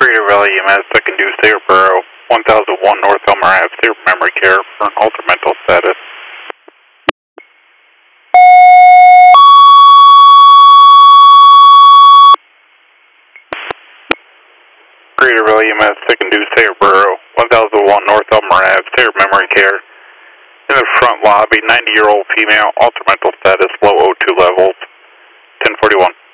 Greater Valley EMS, second due Sayerboro, 1001 North Elmer Ave, Sayer Memory Care for an altered mental status. Greater Valley EMS, second due Sayerboro, 1001 North Elmer Ave, Sayer Memory Care. In the front lobby, 90-year-old female, altered mental status, low O2 levels, 1041.